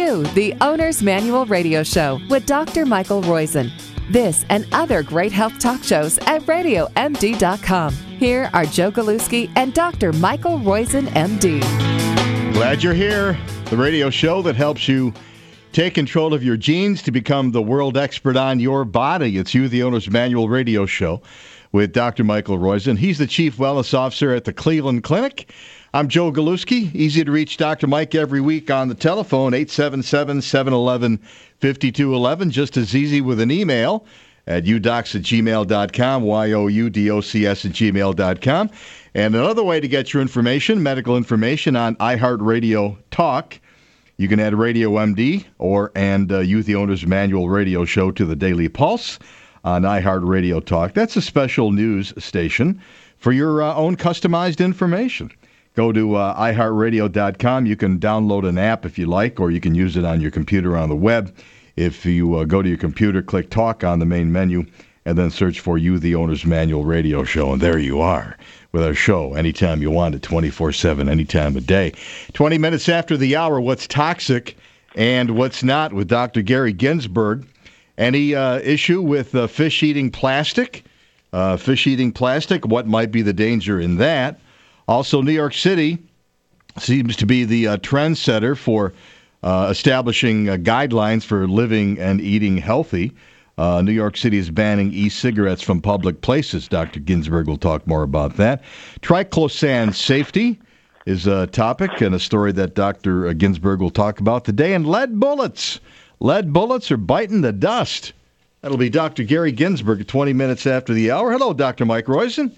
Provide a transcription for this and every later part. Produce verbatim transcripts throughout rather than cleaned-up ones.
to the Owner's Manual Radio Show with Doctor Michael Roizen. This and other great health talk shows at radio m d dot com. Here are Joe Galuski and Doctor Michael Roizen, M D. Glad you're here. The radio show that helps you take control of your genes to become the world expert on your body. It's You, the Owner's Manual Radio Show with Doctor Michael Roizen. He's the Chief Wellness Officer at the Cleveland Clinic. I'm Joe Galuski. Easy to reach Doctor Mike every week on the telephone, eight seven seven, seven one one, five two one one. Just as easy with an email at u docs at gmail dot com, Y O U D O C S at gmail dot com. And another way to get your information, medical information on iHeartRadio Talk. You can add Radio M D or and uh, You, the Owner's Manual Radio Show to the Daily Pulse on iHeartRadio Talk. That's a special news station for your uh, own customized information. Go to uh, i heart radio dot com. You can download an app if you like, or you can use it on your computer on the web. If you uh, go to your computer, click Talk on the main menu, and then search for You, the Owner's Manual Radio Show. And there you are with our show anytime you want it, twenty-four seven, any time of day. twenty minutes after the hour, what's toxic and what's not with Doctor Gary Ginsberg. Any uh, issue with uh, fish eating plastic? Uh, fish eating plastic, what might be the danger in that? Also, New York City seems to be the uh, trendsetter for uh, establishing uh, guidelines for living and eating healthy. Uh, New York City is banning e-cigarettes from public places. Doctor Ginsberg will talk more about that. Triclosan safety is a topic and a story that Doctor Ginsberg will talk about today. And lead bullets. Lead bullets are biting the dust. That'll be Doctor Gary Ginsberg at twenty minutes after the hour. Hello, Doctor Mike Roizen.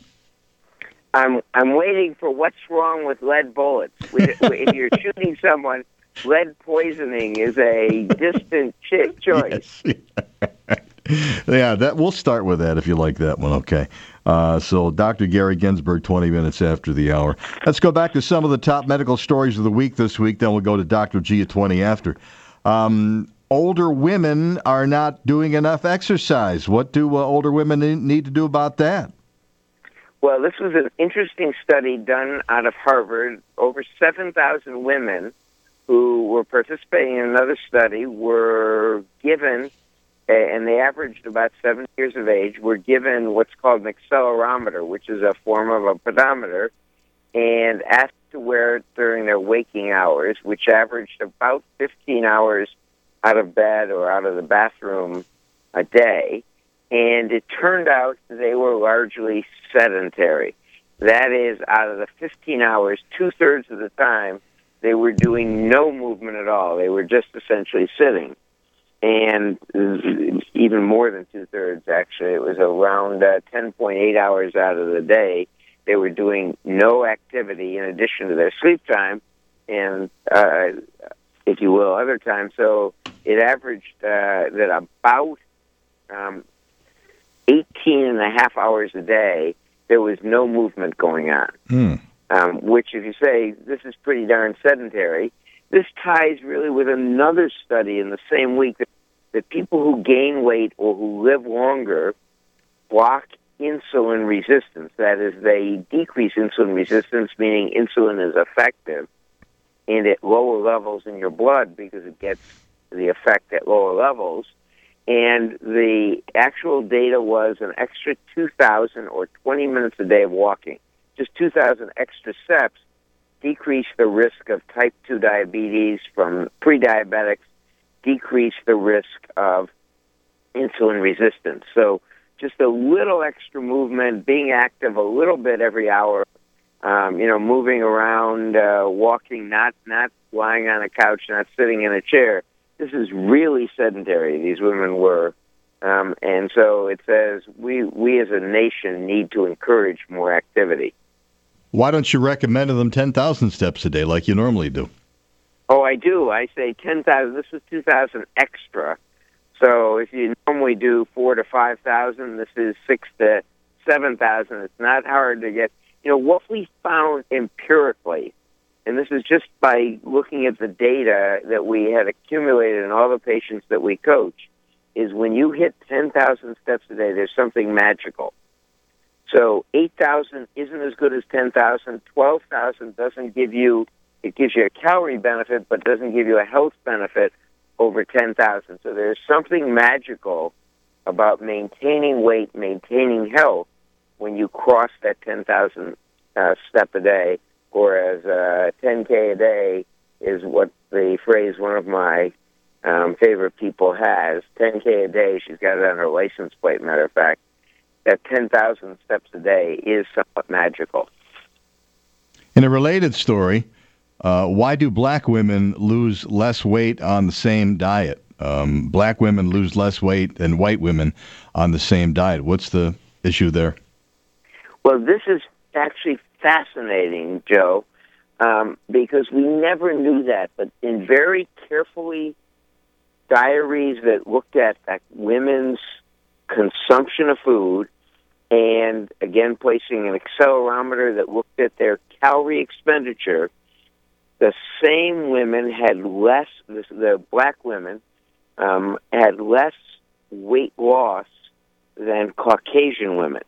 I'm I'm waiting for what's wrong with lead bullets. If you're shooting someone, lead poisoning is a distant ch- choice. Yes. Yeah, that we'll start with that if you like that one. Okay. Uh, so Doctor Gary Ginsberg, twenty minutes after the hour. Let's go back to some of the top medical stories of the week this week. Then we'll go to Doctor G at twenty after. Um, older women are not doing enough exercise. What do uh, older women need to do about that? Well, this was an interesting study done out of Harvard. Over seven thousand women who were participating in another study were given, and they averaged about seven years of age, were given what's called an accelerometer, which is a form of a pedometer, and asked to wear it during their waking hours, which averaged about fifteen hours out of bed or out of the bathroom a day. And it turned out they were largely sedentary. That is, out of the fifteen hours, two-thirds of the time, they were doing no movement at all. They were just essentially sitting. And even more than two-thirds, actually. It was around uh, ten point eight hours out of the day. They were doing no activity in addition to their sleep time and, uh, if you will, other time. So it averaged uh, that about um, eighteen and a half hours a day, there was no movement going on. Mm. Um, which, if you say, this is pretty darn sedentary, this ties really with another study in the same week that, that people who gain weight or who live longer block insulin resistance. That is, they decrease insulin resistance, meaning insulin is effective and at lower levels in your blood because it gets the effect at lower levels. And the actual data was an extra two thousand or twenty minutes a day of walking. Just two thousand extra steps decrease the risk of type two diabetes from pre-diabetics, decrease the risk of insulin resistance. So just a little extra movement, being active a little bit every hour, um, you know, moving around, uh, walking, not, not lying on a couch, not sitting in a chair. This is really sedentary, these women were. Um, and so it says we, we as a nation need to encourage more activity. Why don't you recommend to them ten thousand steps a day like you normally do? Oh, I do. I say ten thousand. This is two thousand extra. So if you normally do four to five thousand, this is six to seven thousand. It's not hard to get. You know, what we found empirically, and this is just by looking at the data that we had accumulated in all the patients that we coach, is when you hit ten thousand steps a day, there's something magical. So eight thousand isn't as good as ten thousand. twelve thousand doesn't give you it gives you a calorie benefit, but doesn't give you a health benefit over ten thousand. So there's something magical about maintaining weight, maintaining health when you cross that ten thousand uh, step a day, whereas uh, ten K a day is what the phrase one of my um, favorite people has. ten K a day, she's got it on her license plate, matter of fact. That ten thousand steps a day is somewhat magical. In a related story, uh, why do black women lose less weight on the same diet? Um, black women lose less weight than white women on the same diet. What's the issue there? Well, this is actually fascinating, Joe, um, because we never knew that. But in very carefully diaries that looked at like, women's consumption of food, and again placing an accelerometer that looked at their calorie expenditure, the same women had less, the, the black women um, had less weight loss than Caucasian women.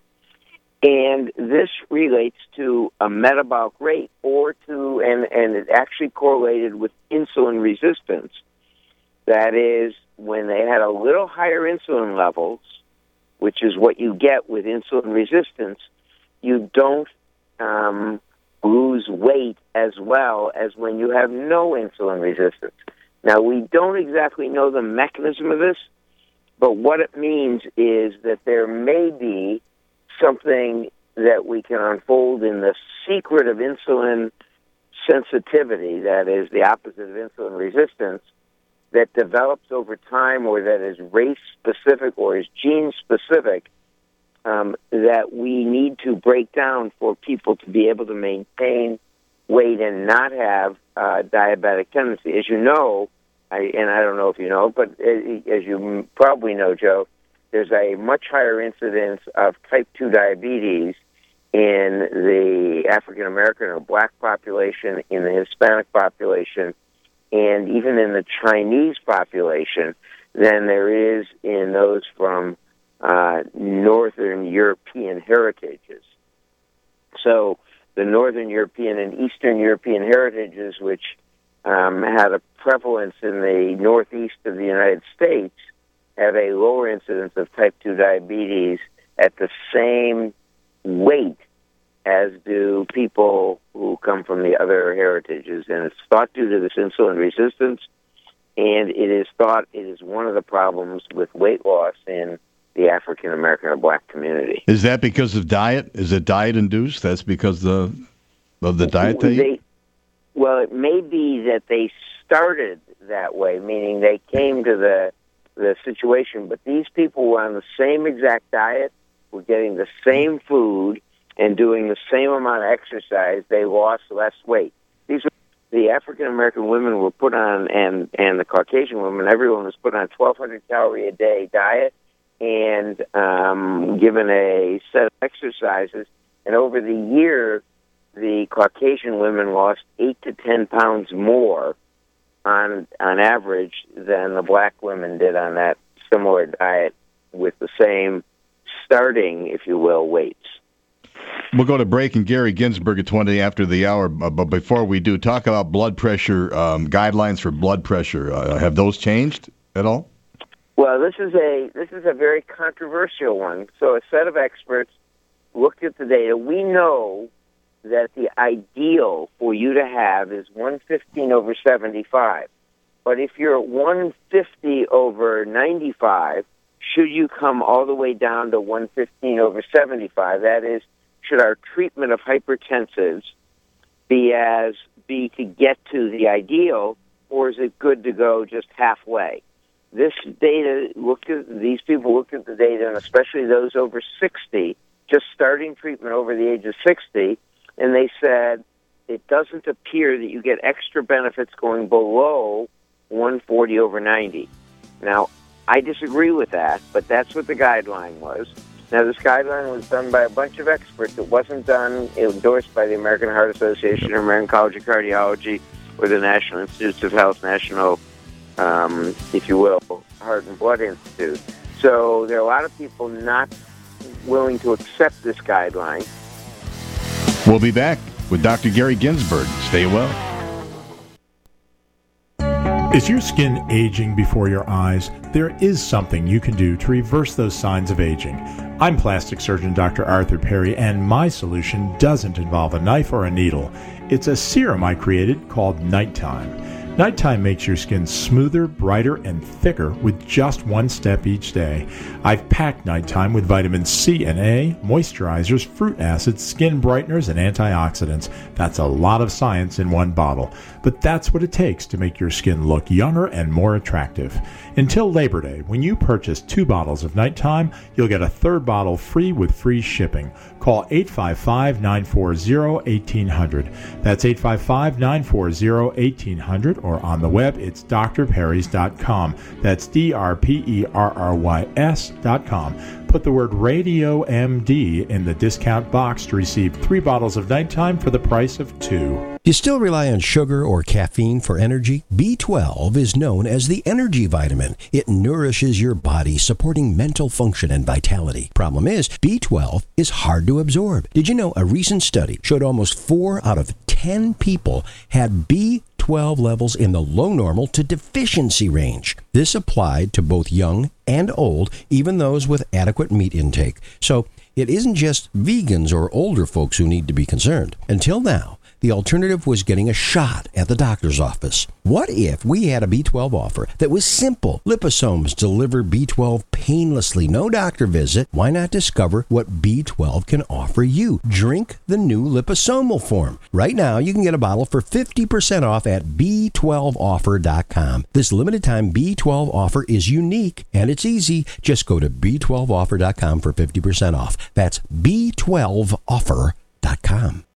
And this relates to a metabolic rate or to, and, and it actually correlated with insulin resistance. That is, when they had a little higher insulin levels, which is what you get with insulin resistance, you don't um, lose weight as well as when you have no insulin resistance. Now, we don't exactly know the mechanism of this, but what it means is that there may be something that we can unfold in the secret of insulin sensitivity, that is the opposite of insulin resistance, that develops over time or that is race-specific or is gene-specific, um, that we need to break down for people to be able to maintain weight and not have uh, diabetic tendency. As you know, I, and I don't know if you know, but as you probably know, Joe, there's a much higher incidence of type two diabetes in the African American or black population, in the Hispanic population, and even in the Chinese population than there is in those from uh, Northern European heritages. So the Northern European and Eastern European heritages, which um, had a prevalence in the northeast of the United States, have a lower incidence of type two diabetes at the same weight as do people who come from the other heritages. And it's thought due to this insulin resistance, and it is thought it is one of the problems with weight loss in the African American or black community. Is that because of diet? Is it diet induced? That's because the, of the diet they, they Well, it may be that they started that way, meaning they came to the the situation, but these people were on the same exact diet, were getting the same food, and doing the same amount of exercise. They lost less weight. These were, the African American women were put on, and and the Caucasian women, everyone was put on twelve hundred calorie a day diet, and um, given a set of exercises. And over the year, the Caucasian women lost eight to ten pounds more on on average than the black women did on that similar diet with the same starting, if you will, weights. We'll go to break, and Gary Ginsberg at twenty after the hour. But before we do, talk about blood pressure, um, guidelines for blood pressure. Uh, have those changed at all? Well, this is a this is a very controversial one. So a set of experts looked at the data. We know that the ideal for you to have is one fifteen over seventy-five. But if you're at one fifty over ninety-five, should you come all the way down to one fifteen over seventy-five? That is, should our treatment of hypertensives be as be to get to the ideal, or is it good to go just halfway? This data looked at these people looked at the data, and especially those over sixty, just starting treatment over the age of sixty. And they said it doesn't appear that you get extra benefits going below one forty over ninety. Now, I disagree with that, but that's what the guideline was. Now, this guideline was done by a bunch of experts. It wasn't done, endorsed by the American Heart Association or American College of Cardiology or the National Institutes of Health, National, um, if you will, Heart and Blood Institute. So there are a lot of people not willing to accept this guideline. We'll be back with Doctor Gary Ginsberg. Stay well. Is your skin aging before your eyes? There is something you can do to reverse those signs of aging. I'm plastic surgeon Doctor Arthur Perry, and my solution doesn't involve a knife or a needle. It's a serum I created called Nighttime. Nighttime makes your skin smoother, brighter, and thicker with just one step each day. I've packed Nighttime with vitamin C and A, moisturizers, fruit acids, skin brighteners, and antioxidants. That's a lot of science in one bottle. But that's what it takes to make your skin look younger and more attractive. Until Labor Day, when you purchase two bottles of Nighttime, you'll get a third bottle free with free shipping. Call eight five five, nine four zero, one eight zero zero. That's eight five five, nine four zero, one eight zero zero, or on the web, it's d r perrys dot com. That's D R P E R R Y S dot com. Put the word Radio M D in the discount box to receive three bottles of Nighttime for the price of two. Do you still rely on sugar or caffeine for energy? B twelve is known as the energy vitamin. It nourishes your body, supporting mental function and vitality. Problem is, B twelve is hard to absorb. Did you know a recent study showed almost four out of ten people had B twelve levels in the low normal to deficiency range? This applied to both young and old, even those with adequate meat intake. So it isn't just vegans or older folks who need to be concerned. Until now, the alternative was getting a shot at the doctor's office. What if we had a B twelve offer that was simple? Liposomes deliver B twelve painlessly, no doctor visit. Why not discover what B twelve can offer you? Drink the new liposomal form. Right now, you can get a bottle for fifty percent off at B twelve offer dot com. This limited time B twelve offer is unique and it's easy. Just go to B twelve offer dot com for fifty percent off. That's B twelve offer dot com.